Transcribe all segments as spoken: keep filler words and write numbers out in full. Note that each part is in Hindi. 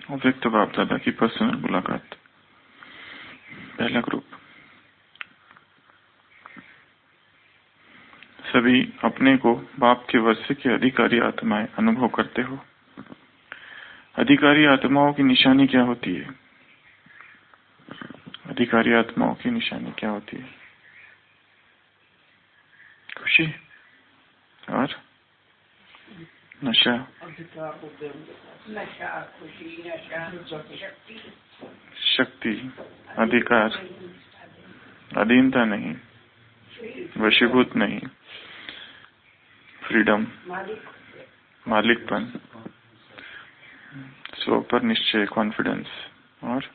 अव्यक्त बाप दादा की पर्सनल मुलाकात। पहला ग्रुप। सभी अपने को बाप के वर्ष के अधिकारी आत्माएं अनुभव करते हो। अधिकारी आत्माओं की निशानी क्या होती है? अधिकारी आत्माओं की निशानी क्या होती है? खुशी और नशा। नशा, खुशी, नशा, शक्ति, अधिकार, अधीनता नहीं, वशीभूत नहीं, फ्रीडम, मालिकपन, स्व पर निश्चय, कॉन्फिडेंस और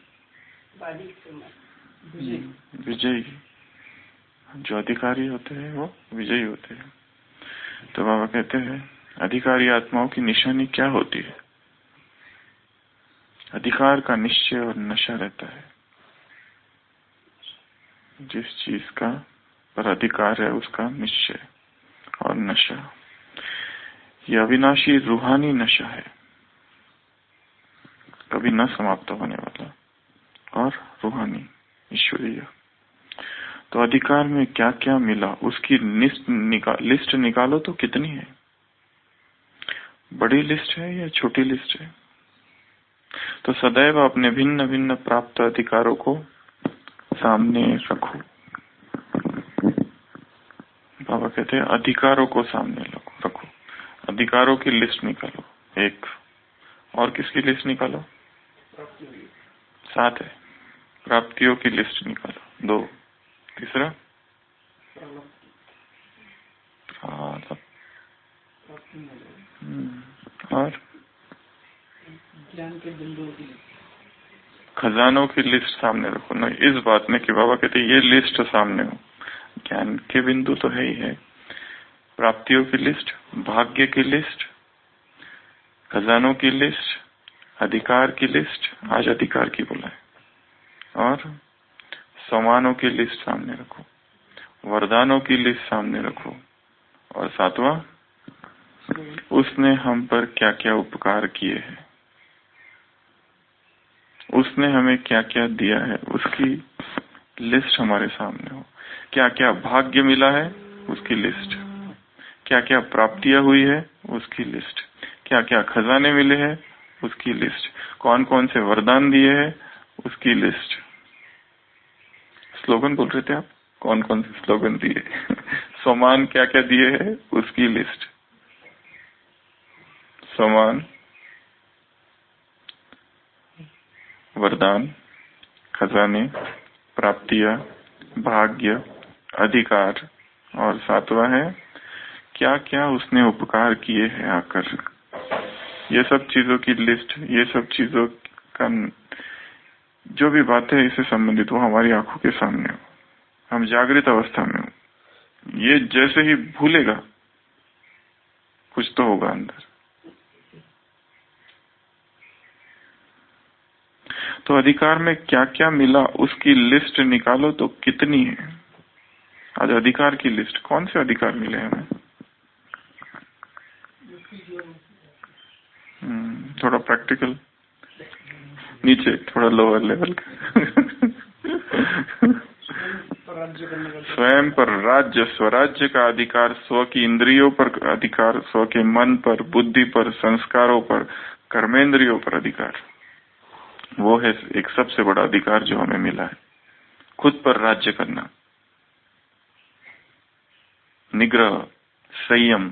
विजयी। जो अधिकारी होते हैं वो विजयी होते हैं। तो बाबा कहते हैं अधिकारी आत्माओं की निशानी क्या होती है? अधिकार का निश्चय और नशा रहता है। जिस चीज का पर अधिकार है उसका निश्चय और नशा। यह अविनाशी रूहानी नशा है, कभी न समाप्त होने वाला और रूहानी ईश्वरीय। तो अधिकार में क्या क्या मिला उसकी लिस्ट निकाल लिस्ट निकालो तो कितनी है? बड़ी लिस्ट है या छोटी लिस्ट है? तो सदैव अपने भिन्न भिन्न प्राप्त अधिकारों को सामने रखो। बाबा कहते हैं अधिकारों को सामने रखो। अधिकारों की लिस्ट निकालो एक, और किसकी लिस्ट निकालो? सात है। प्राप्तियों की लिस्ट निकालो दो, तीसरा और ज्ञान के बिंदुओं की खजानों की लिस्ट सामने रखो। ना इस बात में कि बाबा कहते ये लिस्ट सामने हो। ज्ञान के बिंदु तो है ही है, प्राप्तियों की लिस्ट, भाग्य की लिस्ट, खजानों की लिस्ट, अधिकार की लिस्ट, आज अधिकार की बोला है, और सम्मानों की लिस्ट सामने रखो, वरदानों की लिस्ट सामने रखो, और सातवां उसने हम पर क्या क्या उपकार किए हैं, उसने हमें क्या क्या दिया है उसकी लिस्ट हमारे सामने हो। क्या क्या भाग्य मिला है उसकी लिस्ट, क्या क्या प्राप्तियां हुई है उसकी लिस्ट, क्या क्या खजाने मिले हैं उसकी लिस्ट, कौन कौन से वरदान दिए हैं उसकी लिस्ट। स्लोगन बोल रहे थे आप, कौन कौन से स्लोगन दिए सम्मान क्या क्या दिए हैं उसकी लिस्ट। सम्मान, वरदान, खजाने, प्राप्तियां, भाग्य, अधिकार, और सातवां है क्या क्या उसने उपकार किए हैं आकर। ये सब चीजों की लिस्ट, ये सब चीजों का जो भी बातें इससे संबंधित वो हमारी आंखों के सामने हो, हम जागृत अवस्था में हो। ये जैसे ही भूलेगा कुछ तो होगा अंदर। तो अधिकार में क्या क्या मिला उसकी लिस्ट निकालो तो कितनी है? आज अधिकार की लिस्ट, कौन से अधिकार मिले हमें? थोड़ा प्रैक्टिकल, नीचे थोड़ा लोअर लेवल का स्वयं पर राज्य, स्वराज्य का अधिकार, स्व की इंद्रियों पर अधिकार, स्व के मन पर, बुद्धि पर, संस्कारों पर, कर्मेंद्रियों पर अधिकार। वो है एक सबसे बड़ा अधिकार जो हमें मिला है, खुद पर राज्य करना। निग्रह, संयम,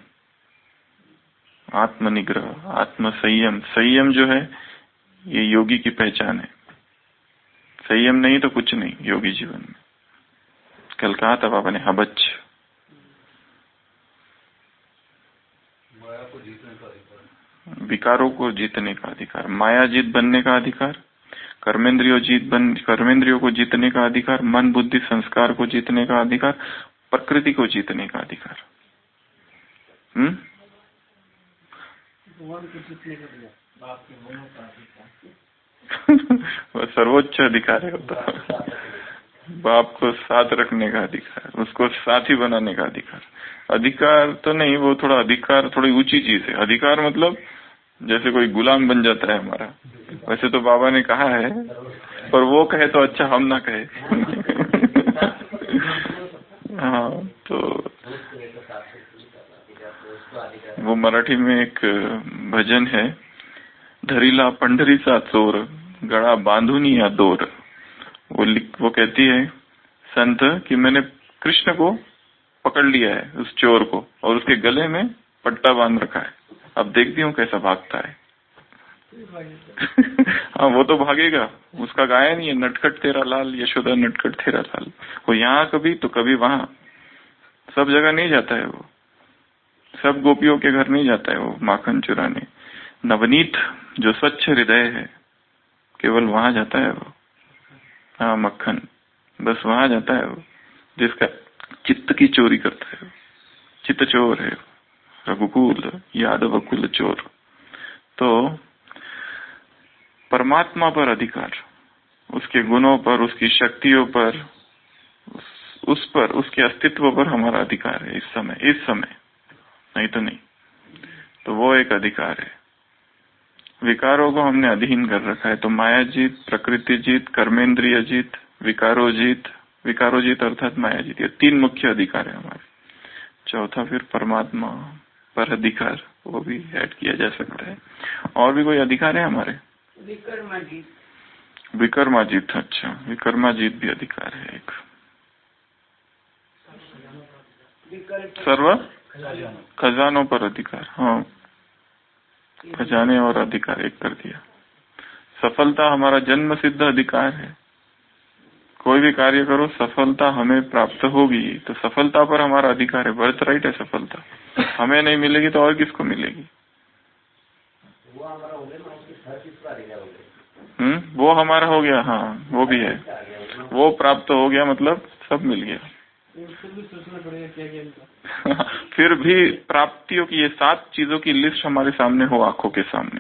आत्म निग्रह, आत्म संयम। संयम जो है ये योगी की पहचान है। संयम नहीं तो कुछ नहीं योगी जीवन में। कल कहा था बाबा ने, हबच, विकारों को जीतने का अधिकार, माया जीत बनने का अधिकार, कर्मेंद्रियों जीत बन कर्मेंद्रियों को जीतने का अधिकार, मन बुद्धि संस्कार को जीतने का अधिकार, प्रकृति को जीतने का अधिकार। हम्म वो सर्वोच्च अधिकार है होता। बाप को साथ रखने का अधिकार, उसको साथी बनाने का अधिकार। अधिकार तो नहीं, वो थोड़ा अधिकार थोड़ी ऊंची चीज है। अधिकार मतलब जैसे कोई गुलाम बन जाता है हमारा, वैसे तो बाबा ने कहा है, पर वो कहे तो अच्छा हम ना कहे। हाँ, तो वो मराठी में एक भजन है, धरीला पंढरीचा चोर गळा बांधूनी या दोर। वो वो कहती है संत कि मैंने कृष्ण को पकड़ लिया है, उस चोर को, और उसके गले में पट्टा बांध रखा है। अब देखती हूँ कैसा भागता है। हाँ, वो तो भागेगा, उसका गाया नहीं है नटखट तेरा लाल, यशोदा नटखट तेरा लाल। वो यहाँ कभी तो कभी वहाँ, सब जगह नहीं जाता है वो, सब गोपियों के घर नहीं जाता है वो माखन चुराने। नवनीत जो स्वच्छ हृदय है, केवल वहां जाता है वो। हाँ, मक्खन, बस वहां जाता है वो, जिसका चित्त की चोरी करता है, चित्त चोर है, रघुकुल यादव कुल चोर। तो परमात्मा पर अधिकार, उसके गुणों पर, उसकी शक्तियों पर, उस, उस पर, उसके अस्तित्व पर हमारा अधिकार है इस समय, इस समय, नहीं तो नहीं। तो वो एक अधिकार है। विकारों को हमने अधीन कर रखा है। तो माया जीत, प्रकृति जीत, कर्मेंद्रिय जीत, विकारो जीत, विकारो जीत अर्थात माया जीत, ये तीन मुख्य अधिकार है हमारे। चौथा फिर परमात्मा पर अधिकार, वो भी ऐड किया जा सकता है। और भी कोई अधिकार है हमारे? विकर्मा जीत। विकर्मा जीत, अच्छा, विकर्मा जीत भी अधिकार है एक। सर्व खजानों पर अधिकार, हाँ, खजाने और अधिकार एक कर दिया। सफलता हमारा जन्म सिद्ध अधिकार है। कोई भी कार्य करो, सफलता हमें प्राप्त होगी, तो सफलता पर हमारा अधिकार है, बर्थ राइट है सफलता। हमें नहीं मिलेगी तो और किसको मिलेगी? हम्म वो हमारा हो गया, हाँ वो भी है, वो प्राप्त हो गया, मतलब सब मिल गया। फिर भी प्राप्तियों की ये सात चीजों की लिस्ट हमारे सामने हो, आंखों के सामने।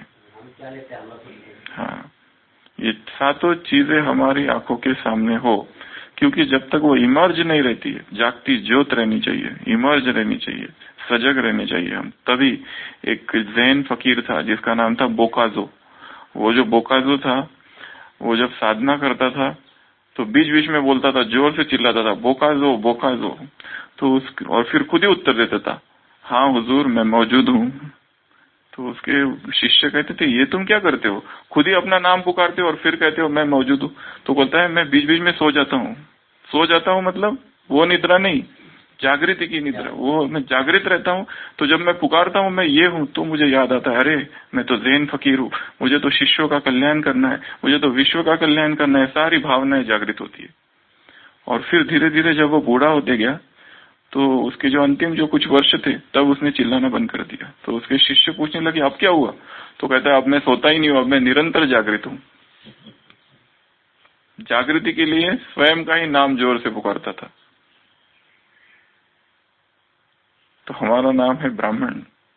हाँ, ये सातों चीजें हमारी आंखों के सामने हो, क्योंकि जब तक वो इमर्ज नहीं रहती है, जागती ज्योत रहनी चाहिए, इमर्ज रहनी चाहिए, सजग रहने चाहिए हम। तभी एक जैन फकीर था जिसका नाम था बोकाजो। वो जो बोकाजो था, वो जब साधना करता था तो बीच बीच में बोलता था, जोर से चिल्लाता था, बोकाजो बोकाजो। तो उस और फिर खुद ही उत्तर देता था, हाँ हुजूर मैं मौजूद हूँ। तो उसके शिष्य कहते थे, ये तुम क्या करते हो, खुद ही अपना नाम पुकारते हो और फिर कहते हो मैं मौजूद हूँ। तो बोलता है, मैं बीच बीच में सो जाता हूँ। सो जाता हूँ मतलब वो निद्रा नहीं, जागृति की निद्रा, वो मैं जागृत रहता हूँ। तो जब मैं पुकारता हूँ मैं ये हूँ, तो मुझे याद आता है, अरे मैं तो जैन फकीर हूँ, मुझे तो शिष्यों का कल्याण करना है, मुझे तो विश्व का कल्याण करना है। सारी भावनाएं जागृत होती है। और फिर धीरे धीरे जब वो बूढ़ा होते गया, तो उसके जो अंतिम जो कुछ वर्ष थे, तब उसने चिल्लाना बंद कर दिया। तो उसके शिष्य पूछने लगे, अब क्या हुआ? तो कहता है, अब मैं सोता ही नहीं हूँ, अब मैं निरंतर जागृत हूँ। जागृति के लिए स्वयं का ही नाम जोर से पुकारता था। तो हमारा नाम है ब्राह्मण।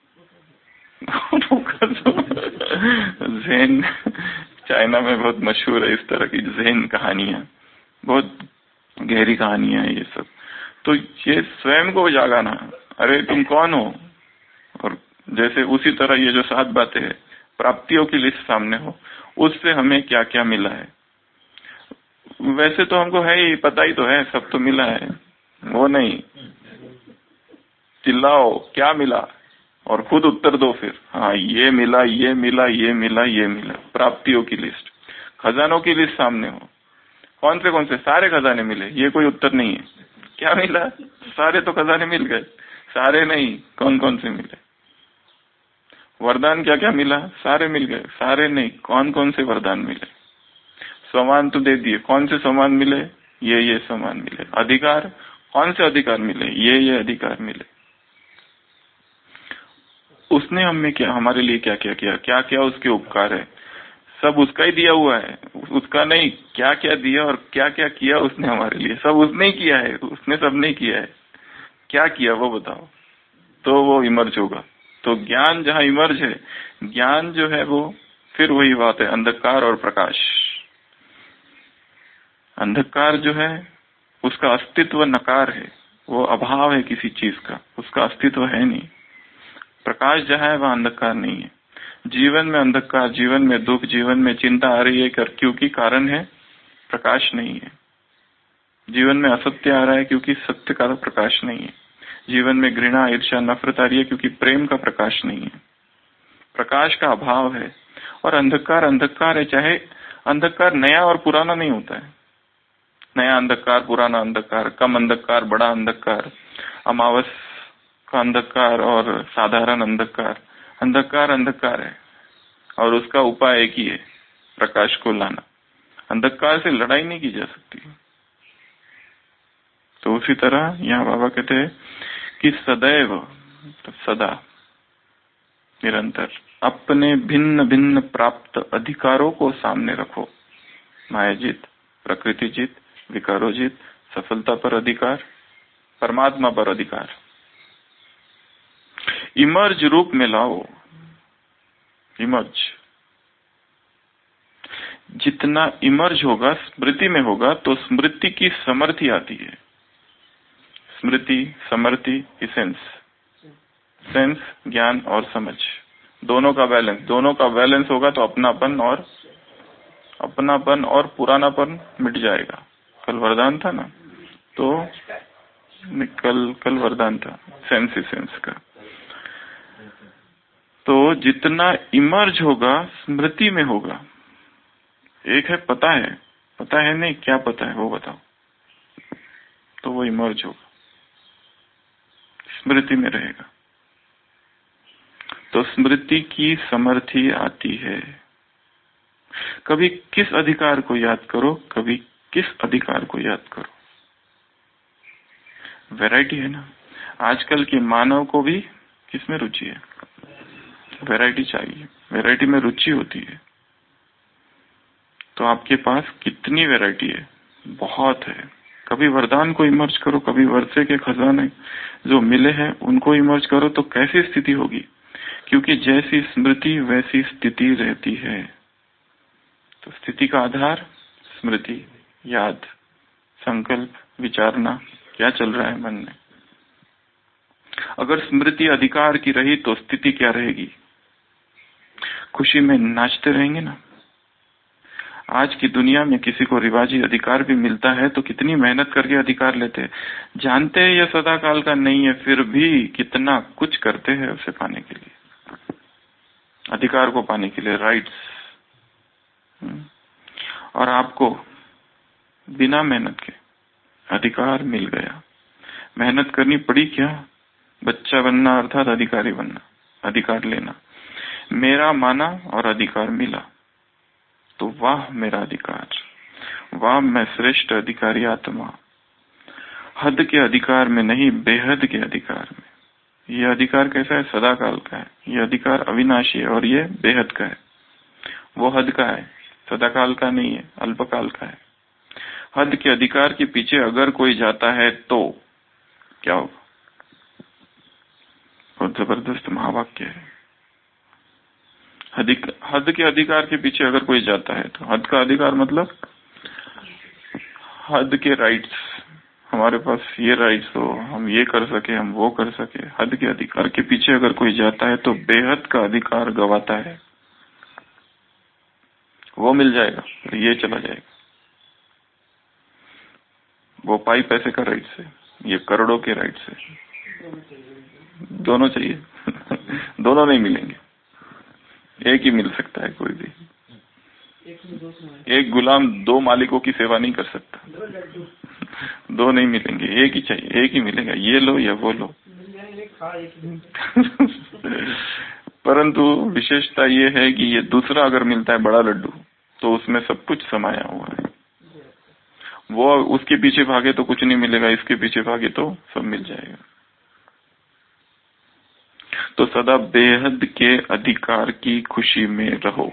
जैन, चाइना में बहुत मशहूर है इस तरह की जैन कहानियां, बहुत गहरी कहानियां है ये सब। तो ये स्वयं को जागाना, अरे तुम कौन हो। और जैसे उसी तरह ये जो सात बातें हैं, प्राप्तियों की लिस्ट सामने हो, उससे हमें क्या क्या मिला है। वैसे तो हमको है ही, पता ही तो है, सब तो मिला है, वो नहीं चिल्लाओ क्या मिला और खुद उत्तर दो फिर, हाँ ये मिला, ये मिला, ये मिला, ये मिला। प्राप्तियों की लिस्ट, खजानों की लिस्ट सामने हो, कौन से कौन से, सारे खजाने मिले, ये कोई उत्तर नहीं है। क्या मिला? सारे तो खजाने मिल गए, सारे नहीं, कौन कौन से मिले। वरदान क्या क्या मिला? सारे मिल गए, सारे नहीं, कौन कौन से वरदान मिले। सम्मान तो दे दिए, कौन से सम्मान मिले? ये ये सम्मान मिले। अधिकार, कौन से अधिकार मिले? ये ये अधिकार मिले। उसने हमें क्या, हमारे लिए क्या क्या किया, क्या क्या उसके उपकार है, सब उसका ही दिया हुआ है, उसका नहीं। क्या क्या दिया और क्या क्या किया उसने हमारे लिए, सब उसने ही किया है, उसने सब नहीं किया है। क्या किया वो बताओ, तो वो इमर्ज होगा। तो ज्ञान जहाँ इमर्ज है, ज्ञान जो है वो फिर वही बात है, अंधकार और प्रकाश। अंधकार जो है उसका अस्तित्व नकार है, वो अभाव है किसी चीज का, उसका अस्तित्व है नहीं। प्रकाश जहाँ है वहाँ अंधकार नहीं है। जीवन में अंधकार, जीवन में दुख, जीवन में चिंता आ रही है कर, क्योंकि कारण है प्रकाश नहीं है। जीवन में असत्य आ रहा है क्योंकि सत्य का प्रकाश नहीं है। जीवन में घृणा, ईर्ष्या, नफरत आ रही है क्योंकि प्रेम का प्रकाश नहीं है। प्रकाश का अभाव है। और अंधकार अंधकार है, चाहे अंधकार नया और पुराना नहीं होता है। नया अंधकार, पुराना अंधकार, कम अंधकार, बड़ा अंधकार, अमावस का अंधकार और साधारण अंधकार, अंधकार अंधकार है और उसका उपाय एक ही है, प्रकाश को लाना। अंधकार से लड़ाई नहीं की जा सकती। तो उसी तरह यहाँ बाबा कहते हैं कि सदैव, तो सदा, निरंतर अपने भिन्न भिन्न प्राप्त अधिकारों को सामने रखो। मायाजीत, प्रकृति जीत, विकारोजित, सफलता पर अधिकार, परमात्मा पर अधिकार, इमर्ज रूप में लाओ। इमर्ज, जितना इमर्ज होगा, स्मृति में होगा, तो स्मृति की समर्थी आती है। स्मृति, समर्थी, सेंस, सेंस, ज्ञान और समझ, दोनों का बैलेंस, दोनों का बैलेंस होगा तो अपनापन और अपनापन और पुरानापन मिट जाएगा। कल वरदान था ना, तो कल कल वरदान था सेंस ही सेंस का। तो जितना इमर्ज होगा, स्मृति में होगा। एक है पता है, पता है नहीं, क्या पता है वो बताओ, तो वो इमर्ज होगा, स्मृति में रहेगा। तो स्मृति की समर्थी आती है। कभी किस अधिकार को याद करो, कभी किस अधिकार को याद करो। वैरायटी है ना। आजकल के मानव को भी किसमें रुचि है? वैरायटी चाहिए, वैरायटी में रुचि होती है। तो आपके पास कितनी वैरायटी है? बहुत है। कभी वरदान को इमर्ज करो, कभी वर्षे के खजाने जो मिले हैं उनको इमर्ज करो, तो कैसी स्थिति होगी? क्योंकि जैसी स्मृति वैसी स्थिति रहती है। तो स्थिति का आधार स्मृति, याद, संकल्प, विचारना, क्या चल रहा है मन में। अगर स्मृति अधिकार की रही तो स्थिति क्या रहेगी? खुशी में नाचते रहेंगे ना। आज की दुनिया में किसी को रिवाजी अधिकार भी मिलता है तो कितनी मेहनत करके अधिकार लेते हैं। जानते हैं यह सदा काल का नहीं है, फिर भी कितना कुछ करते हैं उसे पाने के लिए, अधिकार को पाने के लिए, राइट्स। और आपको बिना मेहनत के अधिकार मिल गया। मेहनत करनी पड़ी क्या? बच्चा बनना अर्थात अधिकारी बनना, अधिकार लेना। मेरा माना और अधिकार मिला, तो वाह मेरा अधिकार, वाह मैं श्रेष्ठ अधिकारी आत्मा। हद के अधिकार में नहीं, बेहद के अधिकार में। यह अधिकार कैसा है? सदा काल का है। यह अधिकार अविनाशी है और ये बेहद का है। वो हद का है, सदा काल का नहीं है, अल्पकाल का है। हद के अधिकार के पीछे अगर कोई जाता है तो क्या होगा? बहुत जबरदस्त महावाक्य है। हद के अधिकार के पीछे अगर कोई जाता है तो, हद का अधिकार मतलब हद के राइट्स, हमारे पास ये राइट्स हो, हम ये कर सके, हम वो कर सके। हद के अधिकार के पीछे अगर कोई जाता है तो बेहद का अधिकार गवाता है। वो मिल जाएगा, ये चला जाएगा। वो पाई पैसे का राइट्स है, ये करोड़ों के राइट्स है। दोनों चाहिए दोनों नहीं मिलेंगे, एक ही मिल सकता है। कोई भी एक गुलाम दो मालिकों की सेवा नहीं कर सकता। दो नहीं मिलेंगे, एक ही चाहिए, एक ही मिलेगा। ये लो या वो लो परंतु विशेषता ये है कि ये दूसरा अगर मिलता है बड़ा लड्डू, तो उसमें सब कुछ समाया हुआ है। वो उसके पीछे भागे तो कुछ नहीं मिलेगा, इसके पीछे भागे तो सब मिल जाएगा। तो सदा बेहद के अधिकार की खुशी में रहो।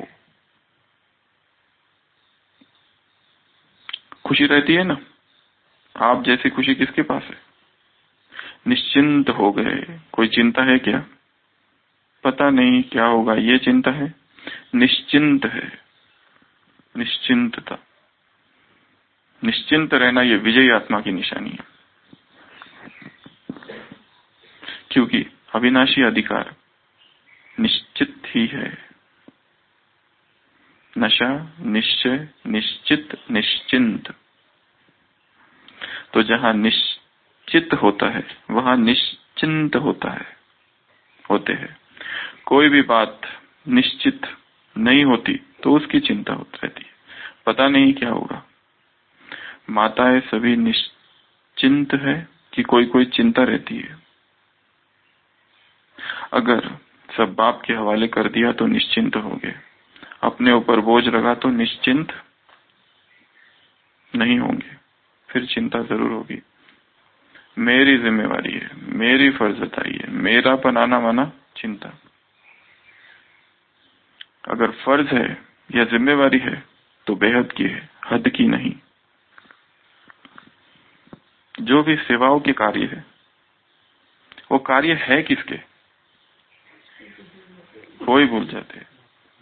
खुशी रहती है ना। आप जैसी खुशी किसके पास है? निश्चिंत हो गए, कोई चिंता है क्या? पता नहीं क्या होगा, ये चिंता है? निश्चिंत है, निश्चिंतता। निश्चिंत रहना ये विजयी आत्मा की निशानी है। क्योंकि अविनाशी अधिकार निश्चित ही है, नशा, निश्चय, निश्चित, निश्चिंत। तो जहां निश्चित होता है वहां निश्चिंत होता है होते हैं। कोई भी बात निश्चित नहीं होती तो उसकी चिंता होती रहती है, पता नहीं क्या होगा। माताएं सभी निश्चिंत है कि कोई कोई चिंता रहती है। अगर सब बाप के हवाले कर दिया तो निश्चिंत हो गए, अपने ऊपर बोझ लगा तो निश्चिंत नहीं होंगे, फिर चिंता जरूर होगी। मेरी जिम्मेवारी है, मेरी फर्जताई है, मेरा बनाना माना चिंता। अगर फर्ज है या जिम्मेवारी है तो बेहद की है, हद की नहीं। जो भी सेवाओं के कार्य है वो कार्य है किसके, कोई भूल जाते हैं।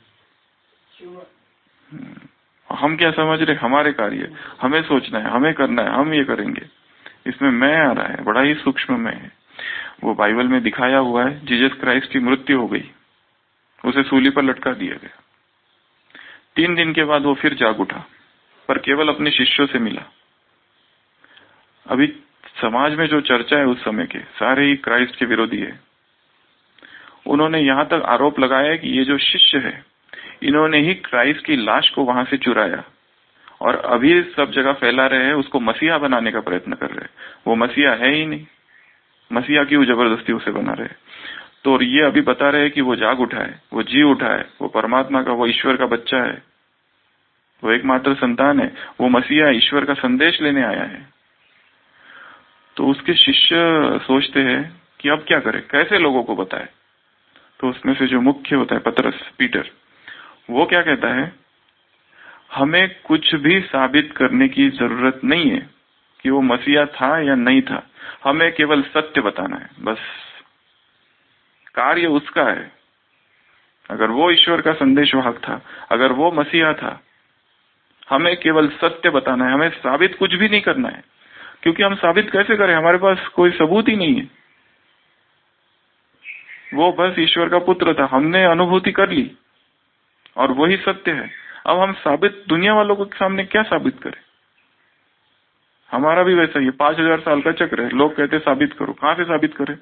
हम क्या समझ रहे, हमारे कार्य, हमें सोचना है, हमें करना है, हम ये करेंगे। इसमें मैं आ रहा है, बड़ा ही सूक्ष्म मैं है। वो बाइबल में दिखाया हुआ है, जीसस क्राइस्ट की मृत्यु हो गई, उसे सूली पर लटका दिया गया। तीन दिन के बाद वो फिर जाग उठा, पर केवल अपने शिष्यों से मिला। अभी समाज में जो चर्चा है उस समय के, सारे ही क्राइस्ट के विरोधी है। उन्होंने यहां तक आरोप लगाया कि ये जो शिष्य है, इन्होंने ही क्राइस्ट की लाश को वहां से चुराया और अभी सब जगह फैला रहे हैं, उसको मसीहा बनाने का प्रयत्न कर रहे हैं। वो मसीहा है ही नहीं, मसीहा क्यों जबरदस्ती उसे बना रहे। तो ये अभी बता रहे हैं कि वो जाग उठा है, वो जी उठा है, वो परमात्मा का, वो ईश्वर का बच्चा है, वो एकमात्र संतान है, वो मसीहा ईश्वर का संदेश लेने आया है। तो उसके शिष्य सोचते हैं कि अब क्या करें, कैसे लोगों को बताए। तो उसमें से जो मुख्य होता है पतरस, पीटर, वो क्या कहता है, हमें कुछ भी साबित करने की जरूरत नहीं है कि वो मसीहा था या नहीं था, हमें केवल सत्य बताना है, बस। कार्य उसका है। अगर वो ईश्वर का संदेशवाहक था, अगर वो मसीहा था, हमें केवल सत्य बताना है, हमें साबित कुछ भी नहीं करना है। क्योंकि हम साबित कैसे करें, हमारे पास कोई सबूत ही नहीं है। वो बस ईश्वर का पुत्र था, हमने अनुभूति कर ली और वही सत्य है। अब हम साबित दुनिया वालों के सामने क्या साबित करें। हमारा भी वैसा ही, पांच हजार साल का चक्र है। लोग कहते साबित करो, कहां से साबित करें,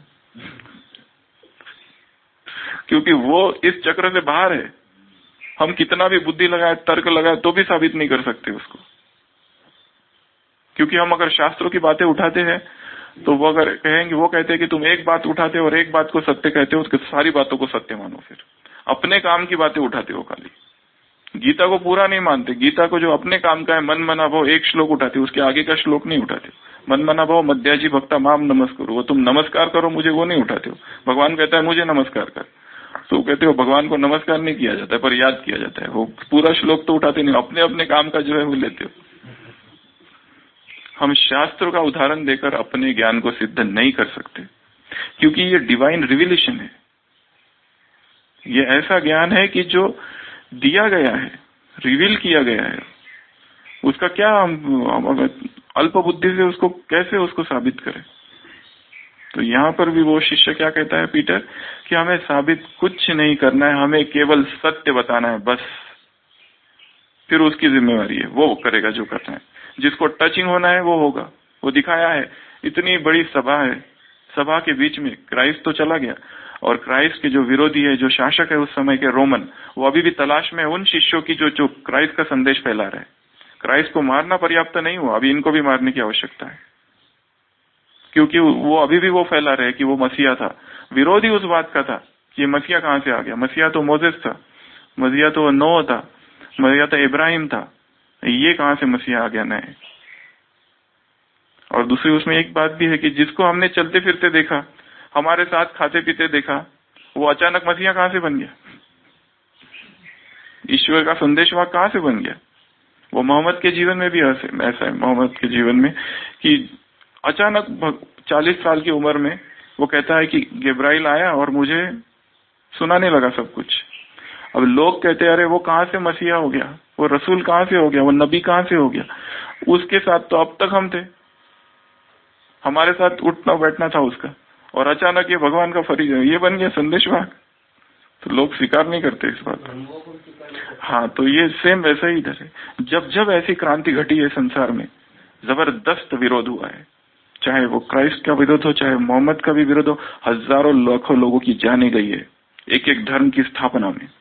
क्योंकि वो इस चक्र से बाहर है। हम कितना भी बुद्धि लगाए, तर्क लगाए, तो भी साबित नहीं कर सकते उसको। क्योंकि हम अगर शास्त्रों की बातें उठाते हैं तो वो अगर कहेंगे, वो कहते हैं कि तुम एक बात उठाते हो और एक बात को सत्य कहते हो, उसके सारी बातों को सत्य मानो। फिर अपने काम की बातें उठाते हो, खाली गीता को पूरा नहीं मानते। गीता को जो अपने काम का है, मन मना भाव, एक श्लोक उठाते, उसके आगे का श्लोक नहीं उठाते। मन मना भाव मध्याजी भक्ता माम नमस्कार, वो तुम नमस्कार करो मुझे, वो नहीं उठाते हो। भगवान कहता है मुझे नमस्कार कर, तो कहते हो भगवान को नमस्कार नहीं किया जाता है, पर याद किया जाता है। वो पूरा श्लोक तो उठाते नहीं, अपने अपने काम का जो है वो लेते हो। हम शास्त्र का उदाहरण देकर अपने ज्ञान को सिद्ध नहीं कर सकते, क्योंकि ये डिवाइन रिविलेशन है। ये ऐसा ज्ञान है कि जो दिया गया है, रिवील किया गया है। उसका क्या हम अल्प बुद्धि से उसको कैसे उसको साबित करें। तो यहाँ पर भी वो शिष्य क्या कहता है, पीटर, कि हमें साबित कुछ नहीं करना है, हमें केवल सत्य बताना है, बस। फिर उसकी जिम्मेवारी है, वो करेगा जो करना है। जिसको टचिंग होना है वो होगा। वो दिखाया है, इतनी बड़ी सभा है, सभा के बीच में क्राइस्ट तो चला गया, और क्राइस्ट के जो विरोधी है, जो शासक है उस समय के रोमन, वो अभी भी तलाश में उन शिष्यों की जो जो क्राइस्ट का संदेश फैला रहे हैं। क्राइस्ट को मारना पर्याप्त नहीं हुआ, अभी इनको भी मारने की आवश्यकता है, क्योंकि वो अभी भी वो फैला रहे कि वो मसीहा था। विरोधी उस बात का था कि मसीहा कहां से आ गया। मसीहा तो मोसेस था, मसीहा तो नोह था, मसीहा तो इब्राहिम था, ये कहां से मसीहा आ गया नए। और दूसरी उसमें एक बात भी है कि जिसको हमने चलते फिरते देखा, हमारे साथ खाते पीते देखा, वो अचानक मसीहा कहां से बन गया, ईश्वर का संदेशवाहक कहां से बन गया। वो मोहम्मद के जीवन में भी ऐसा है, मोहम्मद के जीवन में कि अचानक चालीस साल की उम्र में वो कहता है कि गब्राइल आया और मुझे सुनाने लगा सब कुछ। अब लोग कहते हैं अरे वो कहां से मसीहा हो गया, वो रसूल कहां से हो गया, वो नबी कहां से हो गया। उसके साथ तो अब तक हम थे, हमारे साथ उठना बैठना था उसका, और अचानक ये भगवान का फरीज है, ये बन गया संदेशवाहक। तो लोग स्वीकार नहीं करते इस बात को। हाँ, तो ये सेम वैसा ही इधर है। जब जब ऐसी क्रांति घटी है संसार में, जबरदस्त विरोध हुआ है, चाहे वो क्राइस्ट का विरोध हो, चाहे मोहम्मद का भी विरोध हो, हजारों लाखों लोगों की जाने गई है एक एक धर्म की स्थापना में।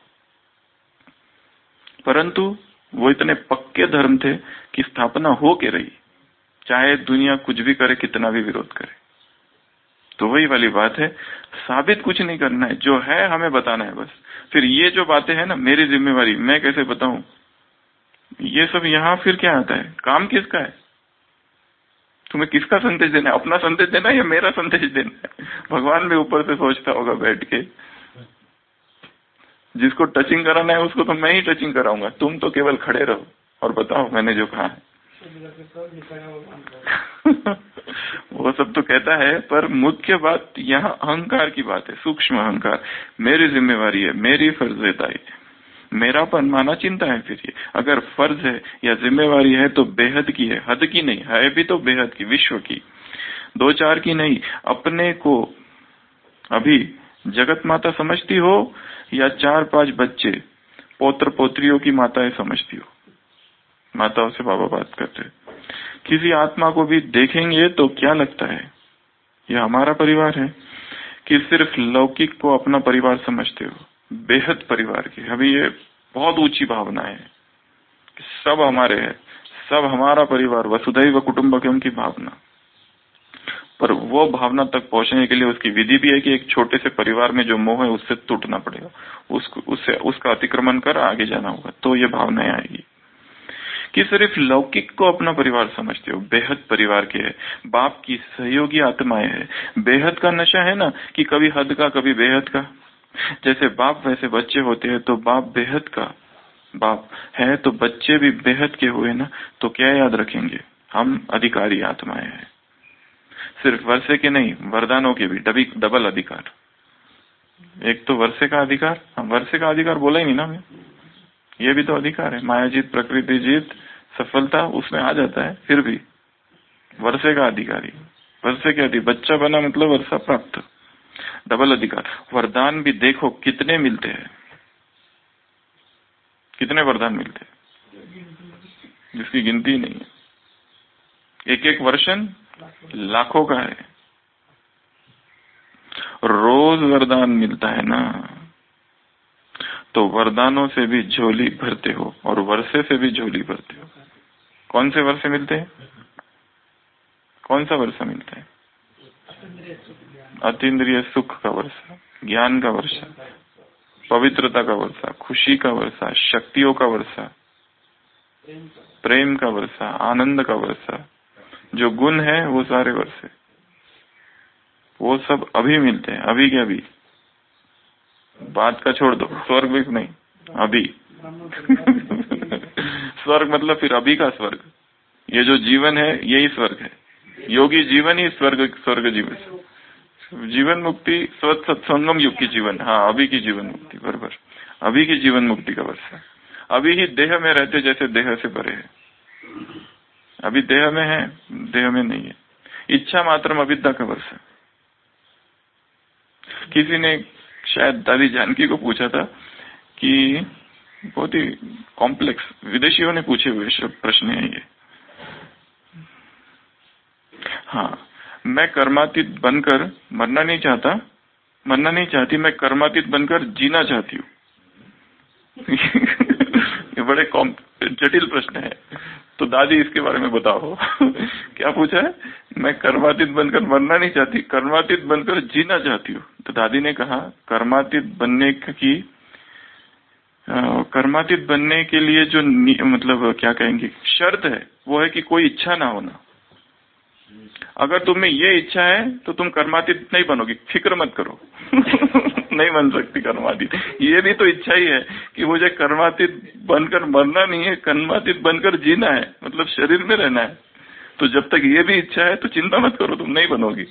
परंतु वो इतने पक्के धर्म थे कि स्थापना हो के रही, चाहे दुनिया कुछ भी करे, कितना भी विरोध करे। तो वही वाली बात है, साबित कुछ नहीं करना है, जो है हमें बताना है बस। फिर ये जो बातें हैं ना, मेरी जिम्मेवारी, मैं कैसे बताऊं, ये सब यहाँ फिर क्या आता है, काम किसका है? तुम्हें किसका संदेश देना है? अपना संदेश देना है या मेरा संदेश देना है? भगवान भी ऊपर से सोचता होगा बैठ के, जिसको टचिंग कराना है उसको तो मैं ही टचिंग कराऊंगा, तुम तो केवल खड़े रहो और बताओ मैंने जो कहा है। वो सब तो कहता है, पर मुख्य बात यहाँ अहंकार की बात है, सूक्ष्म अहंकार। मेरी जिम्मेवारी है, मेरी फर्जदारी है, मेरापन माना चिंता है। फिर ये अगर फर्ज है या जिम्मेवारी है तो बेहद की है, हद की नहीं है, भी तो बेहद की, विश्व की, दो चार की नहीं। अपने को अभी जगत माता समझती हो या चार पांच बच्चे पौत्र पोत्रियों की माताएं समझती हो? माताओं से बाबा बात करते हैं। किसी आत्मा को भी देखेंगे तो क्या लगता है, यह हमारा परिवार है कि सिर्फ लौकिक को अपना परिवार समझते हो? बेहद परिवार की अभी ये बहुत ऊंची भावना है कि सब हमारे है, सब हमारा परिवार, वसुधैव कुटुंबकम की भावना। पर वो भावना तक पहुंचने के लिए उसकी विधि भी है कि एक छोटे से परिवार में जो मोह है उससे टूटना पड़ेगा, उसको उससे उसका अतिक्रमण कर आगे जाना होगा, तो ये भावनाएं आएगी। कि सिर्फ लौकिक को अपना परिवार समझते हो, बेहद परिवार के है, बाप की सहयोगी आत्माएं है। बेहद का नशा है ना, कि कभी हद का कभी बेहद का। जैसे बाप वैसे बच्चे होते हैं, तो बाप बेहद का बाप है तो बच्चे भी बेहद के हुए ना। तो क्या याद रखेंगे, हम अधिकारी आत्माएं हैं, सिर्फ वर्षे के नहीं, वरदानों के भी डबी डबल अधिकार। एक तो वर्षे का अधिकार, हम वर्षे का अधिकार बोला ही नहीं ना हमें, ये भी तो अधिकार है। माया जीत, प्रकृति जीत, सफलता उसमें आ जाता है, फिर भी वर्षे का अधिकारी, वर्षे के अधिकारी, बच्चा बना मतलब वर्षा प्राप्त, डबल अधिकार। वरदान भी देखो कितने मिलते हैं, कितने वरदान मिलते हैं जिसकी गिनती नहीं है। एक एक वर्षन लाखों का है, रोज वरदान मिलता है ना। तो वरदानों से भी झोली भरते हो और वर्षे से भी झोली भरते हो। कौन से वर्षे मिलते हैं, कौन सा वर्षा मिलता है? अतीन्द्रिय सुख का वर्षा, ज्ञान का वर्षा, पवित्रता का वर्षा, खुशी का वर्षा, शक्तियों का वर्षा, प्रेम का वर्षा, आनंद का वर्षा, जो गुण है वो सारे वर्षे, वो सब अभी मिलते हैं। अभी के अभी, बात का छोड़ दो, स्वर्ग भी नहीं, अभी स्वर्ग मतलब फिर अभी का स्वर्ग। ये जो जीवन है यही स्वर्ग है, योगी जीवन ही स्वर्ग, स्वर्ग जीवन, जीवन मुक्ति स्वत सत्संगम युग की जीवन। हाँ, अभी की जीवन मुक्ति, बराबर, अभी की जीवन मुक्ति का वर्ष है। अभी ही देह में रहते जैसे देह से परे है, अभी देह में है, देह में नहीं है। इच्छा मात्र अविद्या का वर्ष है। किसी ने शायद दादी जानकी को पूछा था कि बहुत ही कॉम्प्लेक्स, विदेशियों ने पूछे हुए प्रश्न है ये। हाँ, मैं कर्मातीत बनकर मरना नहीं चाहता, मरना नहीं चाहती, मैं कर्मातीत बनकर जीना चाहती हूँ। ये बड़े जटिल प्रश्न है, तो दादी इसके बारे में बताओ। क्या पूछा है? मैं कर्मातीत बनकर मरना नहीं चाहती, कर्मातीत बनकर जीना चाहती हूँ। तो दादी ने कहा कर्मातीत बनने की, कर्मातीत बनने के लिए जो मतलब क्या कहेंगे शर्त है, वो है कि कोई इच्छा ना होना। अगर तुम्हें ये इच्छा है तो तुम कर्मातीत नहीं बनोगी, फिक्र मत करो। नहीं बन सकती कर्मातीत। ये भी तो इच्छा ही है कि मुझे कर्मातीत बनकर मरना नहीं है, कर्मातीत बनकर जीना है, मतलब शरीर में रहना है। तो जब तक ये भी इच्छा है तो चिंता मत करो, तुम नहीं बनोगी।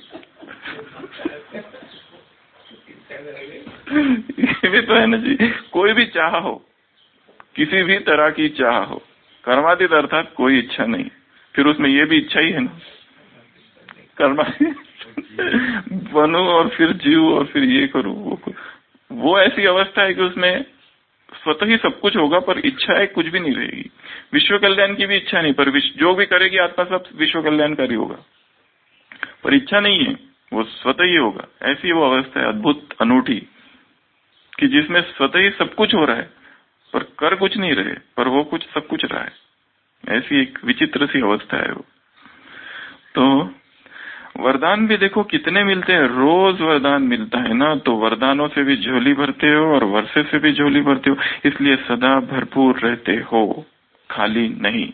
ये भी तो है ना जी, कोई भी चाह हो, किसी भी तरह की चाह हो, कर्मातीत अर्थात कोई इच्छा नहीं, फिर उसमें ये भी इच्छा ही है ना, कर्मा बनूं और फिर जीव और फिर ये करूं वो करूं। वो ऐसी अवस्था है कि उसमें स्वतः ही सब कुछ होगा, पर इच्छा कुछ भी नहीं रहेगी। विश्व कल्याण की भी इच्छा नहीं, पर जो भी करेगी आत्मा सब विश्व कल्याणकारी होगा, पर इच्छा नहीं है, वो स्वतः ही होगा। ऐसी वो अवस्था है अद्भुत अनूठी कि जिसमें स्वतः ही सब कुछ हो रहा है, पर कर कुछ नहीं रहे, पर वो कुछ सब कुछ रहा है। ऐसी एक विचित्र सी अवस्था है वो। तो वरदान भी देखो कितने मिलते हैं, रोज वरदान मिलता है ना, तो वरदानों से भी झोली भरते हो और वर्षे से भी झोली भरते हो, इसलिए सदा भरपूर रहते हो, खाली नहीं।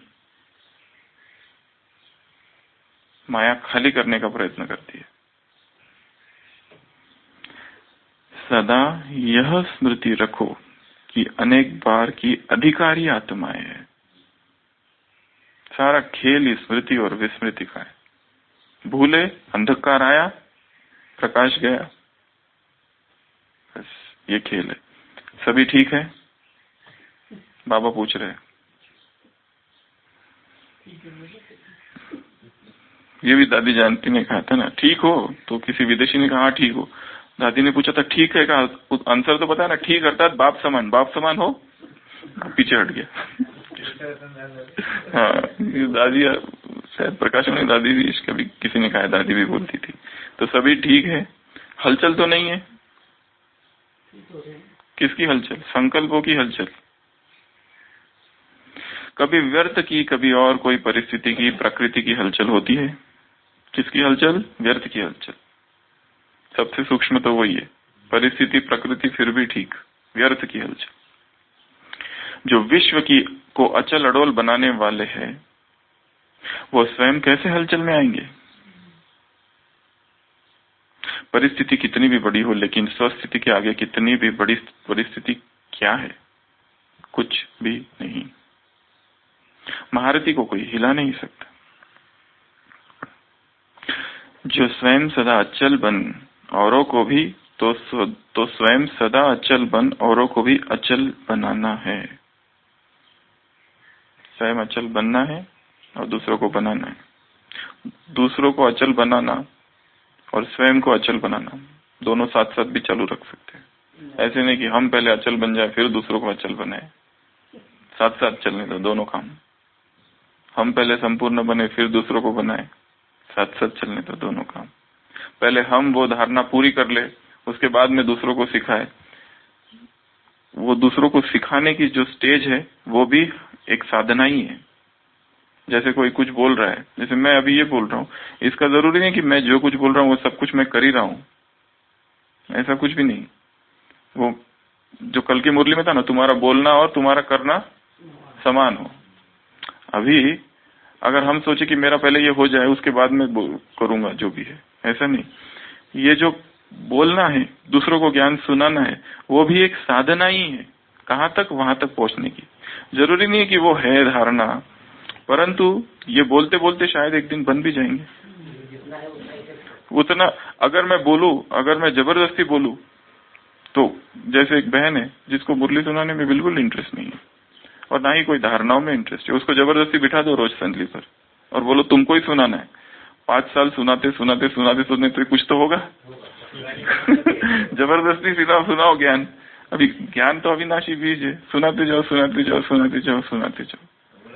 माया खाली करने का प्रयत्न करती है। सदा यह स्मृति रखो कि अनेक बार की अधिकारी आत्माएं हैं। सारा खेल स्मृति और विस्मृति का है। भूले, अंधकार आया, प्रकाश गया, बस ये खेल है। सभी ठीक है? बाबा पूछ रहे हैं। ये भी दादी जानती ने कहा था ना, ठीक हो? तो किसी विदेशी ने कहा हाँ ठीक हो। दादी ने पूछा था ठीक है का आंसर तो पता है ना, ठीक अर्थात बाप समान, बाप समान हो, पीछे हट गया। हाँ, दादी शायद प्रकाश में दादी भी, इसका भी किसी ने कहा, दादी भी बोलती थी। तो सभी ठीक है, हलचल तो नहीं है। किसकी हलचल? संकल्पों की हलचल। कभी व्यर्थ की, कभी और कोई परिस्थिति की, प्रकृति की हलचल होती है। किसकी हलचल? व्यर्थ की हलचल। सबसे सूक्ष्म तो वही है। परिस्थिति, प्रकृति फिर भी ठीक, व्यर्थ की हलचल। जो विश्व की को अचल अडोल बनाने वाले हैं, वो स्वयं कैसे हलचल में आएंगे? परिस्थिति कितनी भी बड़ी हो, लेकिन स्वस्थिति के आगे कितनी भी बड़ी परिस्थिति क्या है? कुछ भी नहीं। महारथी को कोई हिला नहीं सकता। जो स्वयं सदा अचल बन औरों को भी तो तो स्वयं सदा अचल बन औरों को भी अचल बनाना है। स्वयं अचल बनना है और दूसरों को बनाना है। दूसरों को अचल बनाना और स्वयं को अचल बनाना दोनों साथ साथ भी चालू रख सकते हैं। ऐसे नहीं कि हम पहले अचल बन जाए फिर दूसरों को अचल बनाए, साथ साथ चलने दो दोनों काम। हम पहले संपूर्ण बने फिर दूसरों को बनाए, साथ साथ चलने दो दोनों काम। पहले हम वो धारणा पूरी कर ले, उसके बाद में दूसरों को सिखाए। वो दूसरों को सिखाने की जो स्टेज है वो भी एक साधना ही है। जैसे कोई कुछ बोल रहा है, जैसे मैं अभी ये बोल रहा हूँ, इसका जरूरी नहीं कि मैं जो कुछ बोल रहा हूँ वो सब कुछ मैं कर ही रहा हूँ, ऐसा कुछ भी नहीं। वो जो कल की मुरली में था ना, तुम्हारा बोलना और तुम्हारा करना समान हो। अभी अगर हम सोचे कि मेरा पहले ये हो जाए उसके बाद में करूंगा जो भी है, ऐसा नहीं। ये जो बोलना है, दूसरों को ज्ञान सुनाना है, वो भी एक साधना ही है। कहाँ तक? वहां तक पहुंचने की। जरूरी नहीं है कि वो है धारणा, परंतु ये बोलते बोलते शायद एक दिन बन भी जाएंगे। उतना अगर मैं बोलूं, अगर मैं जबरदस्ती बोलूं, तो जैसे एक बहन है जिसको मुरली सुनाने में बिल्कुल इंटरेस्ट नहीं है और ना ही कोई धारणाओं में इंटरेस्ट है, उसको जबरदस्ती बिठा दो रोज संतली पर और बोलो तुमको ही सुनाना है। पांच साल सुनाते सुनाते सुनाते सुनाते कुछ तो होगा। जबरदस्ती सीधा सुनाओ ज्ञान। अभी ज्ञान तो अविनाशी बीज है, सुनाते जाओ सुनाते जाओ सुनाते जाओ सुनाते जाओ,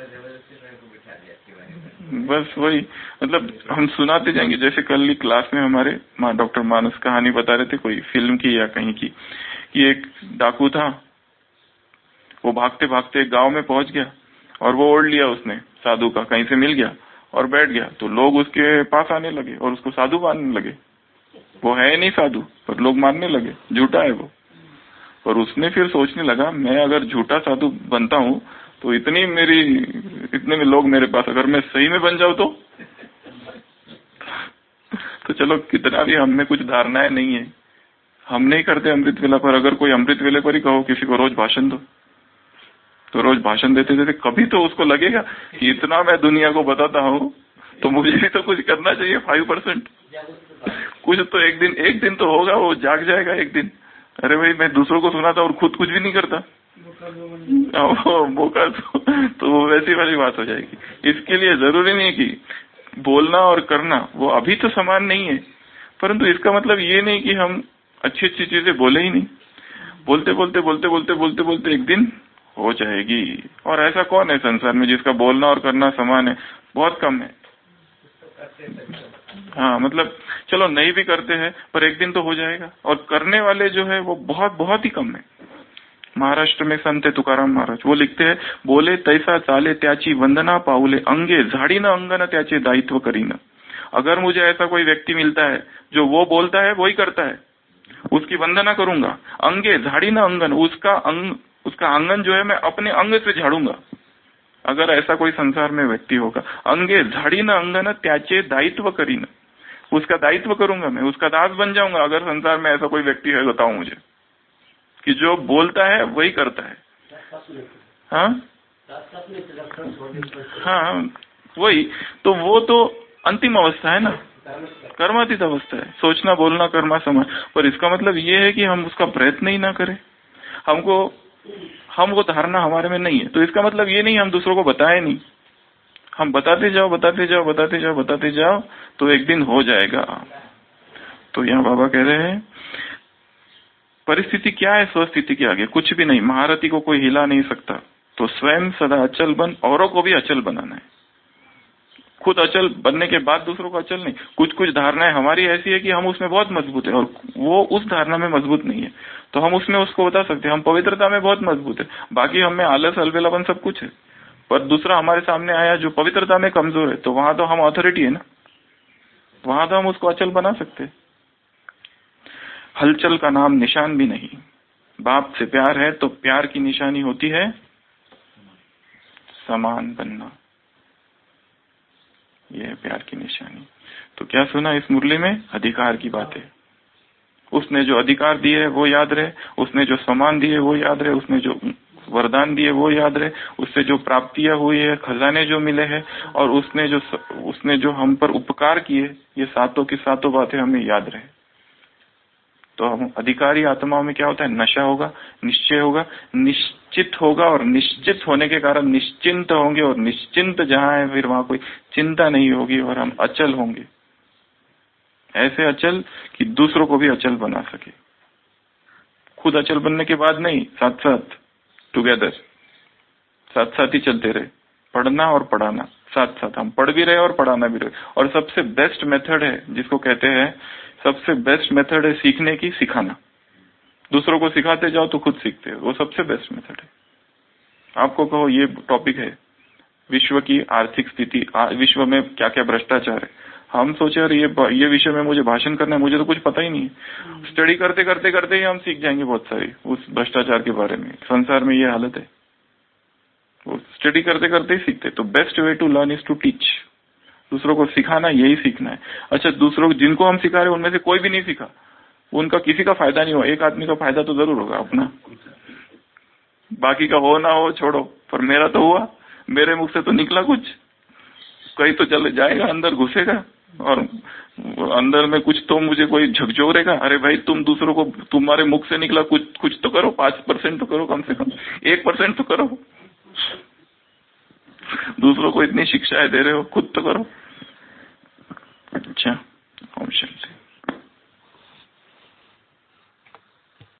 बस वही। मतलब हम सुनाते जाएंगे। जैसे कल की क्लास में हमारे माँ डॉक्टर मानस कहानी बता रहे थे, कोई फिल्म की या कहीं की, कि एक डाकू था, वो भागते भागते एक गांव में पहुंच गया और वो ओढ़ लिया उसने साधु का, कहीं से मिल गया और बैठ गया। तो लोग उसके पास आने लगे और उसको साधु मानने लगे। वो है नहीं साधु, पर लोग मानने लगे झूठा है वो। पर उसने फिर सोचने लगा, मैं अगर झूठा साधु बनता हूँ तो इतनी मेरी इतने में लोग मेरे पास, अगर मैं सही में बन जाऊं तो तो चलो कितना भी हम में कुछ धारणाएं नहीं है, हम नहीं करते अमृत वेला पर। अगर कोई अमृत वेले पर ही कहो किसी को रोज भाषण दो, तो रोज भाषण देते देते कभी तो उसको लगेगा कि इतना मैं दुनिया को बताता हूँ तो मुझे भी तो कुछ करना चाहिए। फाइव परसेंट कुछ तो एक दिन एक दिन तो होगा, वो जाग जाएगा एक दिन। अरे भाई मैं दूसरों को सुनाता और खुद कुछ भी नहीं करता, मौका तो, तो वो वैसी वाली बात हो जाएगी। इसके लिए जरूरी नहीं कि बोलना और करना वो अभी तो समान नहीं है, परंतु इसका मतलब ये नहीं कि हम अच्छी अच्छी चीजें बोले ही नहीं। बोलते बोलते बोलते बोलते बोलते बोलते एक दिन हो जाएगी। और ऐसा कौन है संसार में जिसका बोलना और करना समान है? बहुत कम है। हाँ, मतलब चलो नहीं भी करते हैं पर एक दिन तो हो जाएगा। और करने वाले जो है वो बहुत बहुत ही कम है। महाराष्ट्र में संत तुकाराम महाराज वो लिखते हैं, बोले तैसा चाले त्याची वंदना पाऊले, अंगे झाड़ी न अंगन त्याचे दायित्व करीन। अगर मुझे ऐसा कोई व्यक्ति मिलता है जो वो बोलता है वही करता है, उसकी वंदना करूंगा। अंगे झाड़ी न अंगन, उसका अंग उसका आंगन जो है मैं अपने अंग से झाड़ूंगा। अगर ऐसा कोई संसार में व्यक्ति होगा, अंगे झाड़ी न अंगन त्याचे दायित्व करीन, उसका दायित्व करूंगा, मैं उसका दास बन जाऊंगा। अगर संसार में ऐसा कोई व्यक्ति है बताओ मुझे, कि जो बोलता है वही करता है। हाँ हाँ, वही तो, वो तो अंतिम अवस्था है ना, कर्मातीत अवस्था है। सोचना बोलना कर्मा समान। पर इसका मतलब ये है कि हम उसका प्रयत्न ही ना करें, हमको हम वो धारणा हमारे में नहीं है, तो इसका मतलब ये नहीं हम दूसरों को बताए नहीं। हम बताते जाओ बताते जाओ बताते जाओ बताते जाओ तो एक दिन हो जाएगा। तो यहाँ बाबा कह रहे हैं परिस्थिति क्या है स्वस्थिति के आगे? कुछ भी नहीं। महारथी को कोई हिला नहीं सकता, तो स्वयं सदा अचल बन, औरों को भी अचल बनाना है। खुद अचल बनने के बाद दूसरों को अचल नहीं। कुछ कुछ धारणाएं हमारी ऐसी है कि हम उसमें बहुत मजबूत है और वो उस धारणा में मजबूत नहीं है, तो हम उसमें उसको बता सकते हैं हम पवित्रता में बहुत मजबूत है, बाकी हमें आलस अलबेलापन सब कुछ है। पर दूसरा हमारे सामने आया जो पवित्रता में कमजोर है, तो वहां तो हम अथॉरिटी है ना, वहां तो हम उसको अचल बना सकते हैं। हलचल का नाम निशान भी नहीं। बाप से प्यार है तो प्यार की निशानी होती है समान बनना, ये है प्यार की निशानी। तो क्या सुना इस मुरली में? अधिकार की बात है। उसने जो अधिकार दिए वो याद रहे, उसने जो सम्मान दिए वो याद रहे, उसने जो वरदान दिए वो याद रहे, उससे जो प्राप्तियां हुई है, खजाने जो मिले हैं, और उसने जो उसने जो हम पर उपकार किए, ये सातों की सातों बातें हमें याद रहे। तो हम अधिकारी आत्माओं में क्या होता है? नशा होगा, निश्चय होगा, निश्चित होगा, और निश्चित होने के कारण निश्चिंत होंगे, और निश्चिंत जहां है फिर वहां कोई चिंता नहीं होगी, और हम अचल होंगे। ऐसे अचल कि दूसरों को भी अचल बना सके। खुद अचल बनने के बाद नहीं, साथ साथ टुगेदर, साथ साथ ही चलते रहे। पढ़ना और पढ़ाना साथ साथ, हम पढ़ भी रहे और पढ़ाना भी रहे। और सबसे बेस्ट मेथड है जिसको कहते हैं, सबसे बेस्ट मेथड है सीखने की, सिखाना। दूसरों को सिखाते जाओ तो खुद सीखते हो, वो सबसे बेस्ट मेथड है। आपको कहो ये टॉपिक है विश्व की आर्थिक स्थिति, विश्व में क्या क्या भ्रष्टाचार है, हम सोचे और ये ये विषय में मुझे भाषण करना है, मुझे तो कुछ पता ही नहीं है। स्टडी करते करते करते ही हम सीख जाएंगे बहुत सारी उस भ्रष्टाचार के बारे में। संसार में ये हालत है, वो स्टडी करते करते ही सीखते। तो best way to learn is to teach. दूसरों को सिखाना, यही सीखना है। अच्छा, दूसरों जिनको हम सिखा रहे उनमें से कोई भी नहीं सीखा, उनका किसी का फायदा नहीं हुआ। एक आदमी का फायदा तो जरूर होगा अपना, बाकी का हो ना हो छोड़ो, पर मेरा तो हुआ, मेरे मुख से तो निकला कुछ, कहीं तो चले जाएगा, अंदर घुसेगा, और अंदर में कुछ तो मुझे कोई झकझोरेगा। अरे भाई, तुम दूसरों को, तुम्हारे मुख से निकला कुछ कुछ तो करो, पांच परसेंट तो करो, कम से कम एक परसेंट तो करो। दूसरों को इतनी शिक्षाएं दे रहे हो, खुद तो करो।